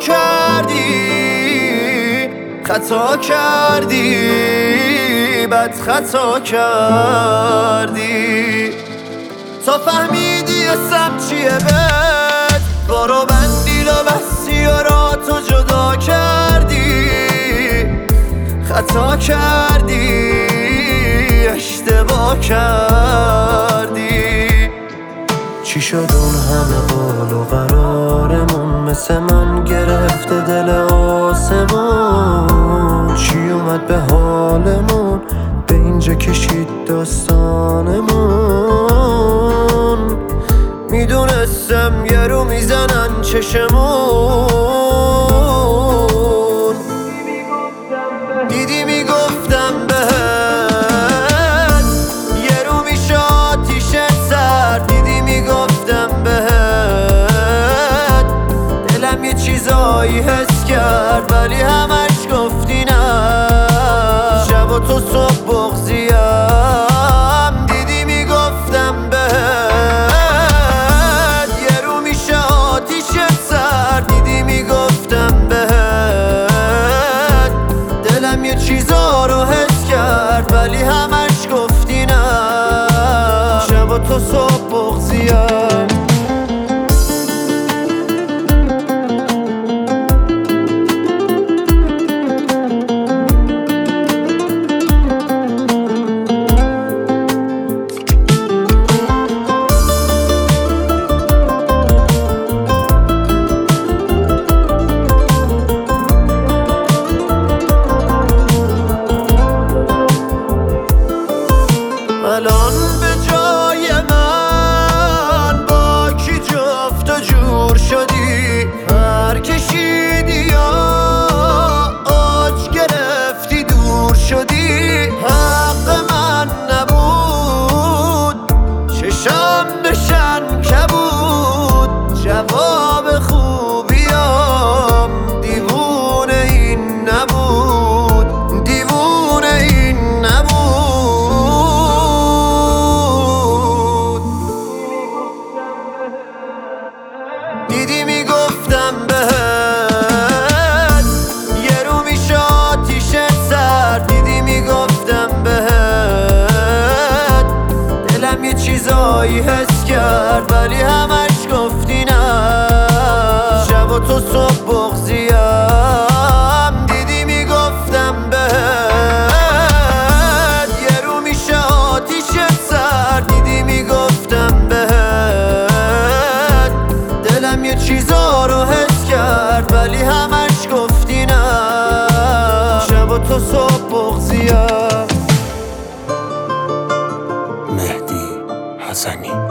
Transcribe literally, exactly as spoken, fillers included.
کردی خطا کردی بد خطا کردی تا فهمیدی اسم چیه بد برو بندی و بسیارا تو جدا کردی خطا کردی اشتباه کردی چی شد اون همه قول و قرارمون مثل من گرفته دل آسمون چی اومد به حالمون به اینجا کشید داستانمون میدونستم یه رو میزنن چشمون دیدی میگفتم بهت یه رو میشه آتیش سرد دیدی میگفتم بهت دلم یه چیزایی حس کرد ولی همش گفتی نه شب و تو صبح بغضیم دیدی میگفتم بهت یه رو میشه آتیش سرد دیدی میگفتم بهت دلم یه چیزا رو حس کرد ولی همش گفتی نه شب و تو صبح بغضیم الان به جای من با کی جفت و جور شدی پر کشیدی یا آج گرفتی دور شدی حق من نبود چشم بشن کبود جواب خوبیام دیوونه این نبود دیوونه این نبود دیدی میگفتم بهت یه رو میشه آتیش سرد دیدی میگفتم بهت دلم یه چیزایی حس کرد ولی همش گفتی نه شب و تو صبح بغضیم دیدی میگفتم بهت یه رو میشه آتیش سرد دیدی میگفتم بهت دلم یه چیزا رو حس کرد ولی همش گفتی نه شب و تو صبح بغضیم مهدی حسنی.